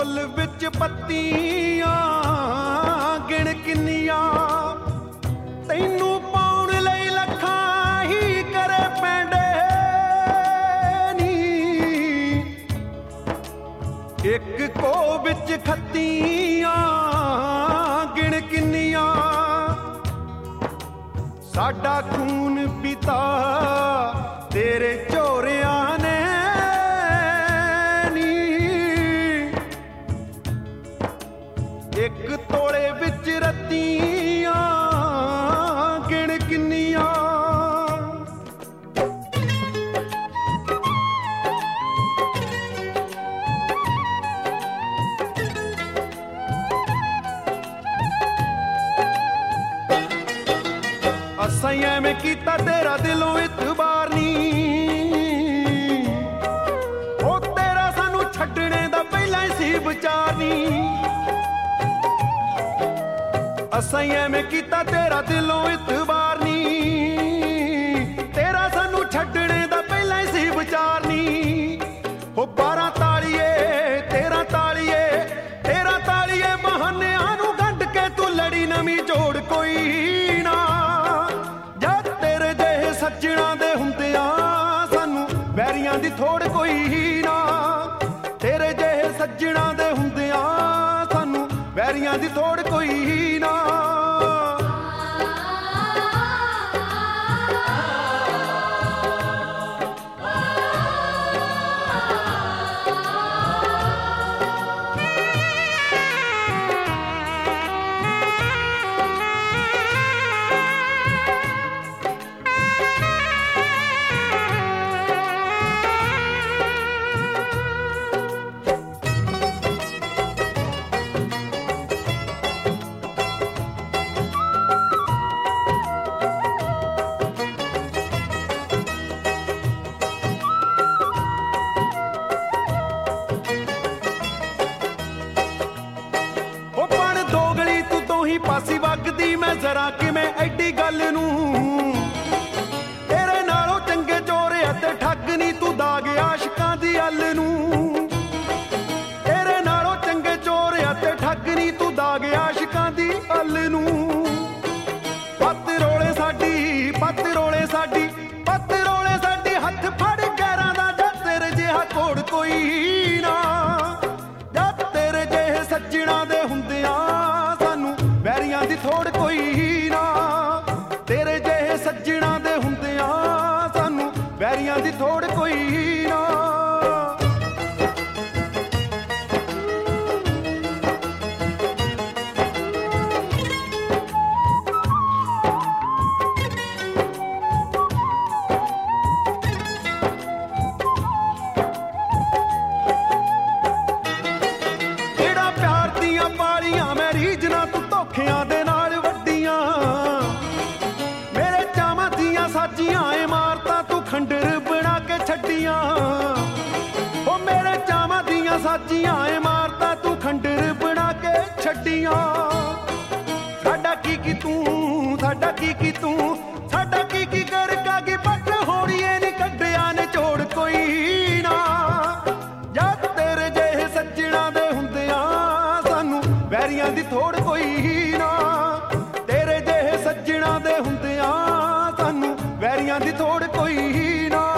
ਫੁੱਲ ਵਿੱਚ ਪੱਤੀਆਂ ਗਿਣ ਕਿੰਨੀਆਂ ਤੈਨੂੰ ਪਾਉਣ ਲਈ ਲੱਖਾਂ ਹੀ ਕਰੇ ਪੈਂਦੇ ਨੀ ਇੱਕ ਕੋ ਵਿੱਚ ਖੱਤੀਆਂ ਗਿਣ ਕਿੰਨੀਆਂ ਸਾਡਾ ਖੂਨ ਪੀਤਾ ਤੇਰੇ ਝੋਰਿਆਂ ਨੇ ਇੱਕ ਤੋਲੇ ਵਿੱਚ ਰੱਤੀਆਂ ਗਿਣ ਕਿੰਨੀਆਂ ਅਸਾਂ ਐਵੇਂ ਕੀਤਾ ਤੇਰਾ ਦਿਲੋਂ ਇਤਬਾਰ ਨੀ ਉਹ ਤੇਰਾ ਸਾਨੂੰ ਛੱਡਣੇ ਦਾ ਪਹਿਲਾਂ ਹੀ ਸੀ ਵਿਚਾਰ ਨੀ ਅਸਾਂ ਐਵੇਂ ਕੀਤਾ ਤੇਰਾ ਦਿਲੋਂ ਇਤਬਾਰ ਨੀ ਤੇਰਾ ਸਾਨੂੰ ਛੱਡਣੇ ਦਾ ਪਹਿਲਾਂ ਹੀ ਸੀ ਵਿਚਾਰ ਨੀ ਉਹ 12 ਤਾਲੀਏ ਤੇਰਾ ਤਾਲੀਏ ਬਹਾਨਿਆਂ ਨੂੰ ਗੰਢ ਕੇ ਤੂੰ ਲੜੀ ਨਵੀਂ ਜੋੜ ਕੋਈ ਨਾ ਜਦ ਤੇਰੇ ਜਿਹੇ ਸੱਜਣਾ ਦੇ ਹੁੰਦਿਆਂ ਸਾਨੂੰ ਵੈਰੀਆਂ ਦੀ ਥੋੜ ਕੋਈ ਨਾ ਤੇਰੇ ਜਿਹੇ ਸੱਜਣਾ ਦੇ ਹੁੰਦਿਆਂ ਸਾਨੂੰ ਵੈਰੀਆਂ ਦੀ ਥੋੜ ਕੋਈ ਨਾ ਪਾਸੀ ਵਗਦੀ ਮੈਂ ਜ਼ਰਾ ਕਿਵੇਂ ਐਡੀ ਗੱਲ ਨੂੰ ਤੇਰੇ ਨਾਲੋਂ ਚੰਗੇ ਚੋਰੇ ਅਤੇ ਠੱਗ ਨੀ ਤੂੰ ਦਾਗ ਆਸ਼ਕਾਂ ਦੀ ਅੱਲ ਨੂੰ ਤੇਰੇ ਨਾਲੋਂ ਚੰਗੇ ਚੋਰੇ ਅਤੇ ਠੱਗ ਨੀ ਤੂੰ ਦਾਗ ਆਸ਼ਕਾਂ ਦੀ ਅੱਲ ਨੂੰ ਪੱਤ ਰੋਲੇ ਸਾਡੀ ਹੱਥ ਫੜ ਗੈਰਾਂ ਦਾ ਜਦ ਤੇਰੇ ਜਿਹਾ ਕੋੜ ਕੋਈ ਨਾ ਜਦ ਤੇਰੇ ਜਿਹੇ ਸੱਜਣਾ ਦੇ ਹੁੰਦਿਆਂ ਵੈਰੀਆਂ ਦੀ ਥੋੜ ਕੋਈ ਨਾ ਤੇਰੇ ਜਿਹੇ ਸੱਜਣਾ ਦੇ ਹੁੰਦਿਆਂ ਸਾਨੂੰ ਵੈਰੀਆਂ ਦੀ ਥੋੜ ਕੋਈ ਨਾ ਜਿਹੜਾ ਪਿਆਰ ਦੀਆਂ ਪਾਲੀਆਂ ਮੈਂ ਰੀਝਾਂ ਤੂੰ ਧੋਖਿਆਂ ਦੇ ਨਾਲ ਵੱਡੀਆਂ ਮੇਰੇ ਚਾਵਾਂ ਦੀਆਂ ਸਾਜੀਆਂ ਇਮਾਰਤਾਂ ਤੂੰ ਖੰਡਰ ਬਣਾ ਕੇ ਛੱਡੀਆਂ ਉਹ ਮੇਰੇ ਚਾਵਾਂ ਦੀਆਂ ਸਾਜੀਆਂ ਇਮਾਰਤਾਂ ਤੂੰ ਖੰਡਰ ਬਣਾ ਕੇ ਛੱਡੀਆਂ ਸਾਡਾ ਕੀ ਕਰ ਕਾਗੀ ਪੱਟ ਹੋੜੀਏ ਨੀ ਕੱਢਿਆ ਨੇ ਝੋੜ ਕੋਈ ਨਾ ਜਦ ਤੇਰੇ ਜਿਹੇ ਸੱਜਣਾ ਦੇ ਹੁੰਦਿਆਂ ਸਾਨੂੰ ਵੈਰੀਆਂ ਦੀ ਥੋੜ ਕੋਈ ਨਾ ਤੇਰੇ ਜਿਹੇ ਸੱਜਣਾ ਦੇ ਹੁੰਦਿਆਂ ਸਾਨੂੰ ਵੈਰੀਆਂ ਦੀ ਥੋੜ ਕੋਈ ਨਾ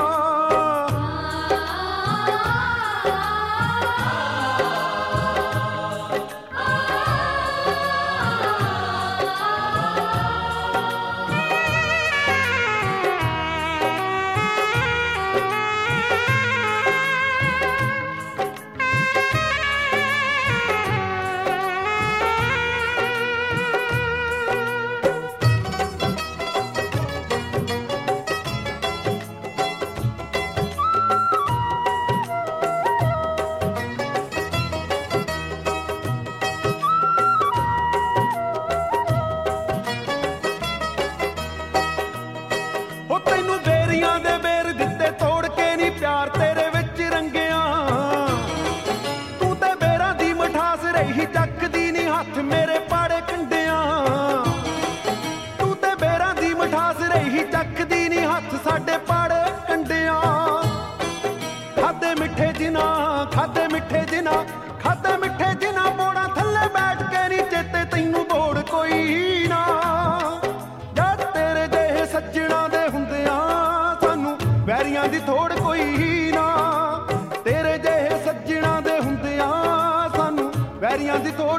खाते मिठे जिना खाते मिठे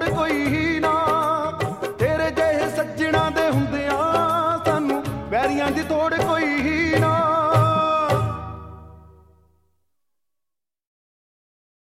ਕੋਈ ਨਾ।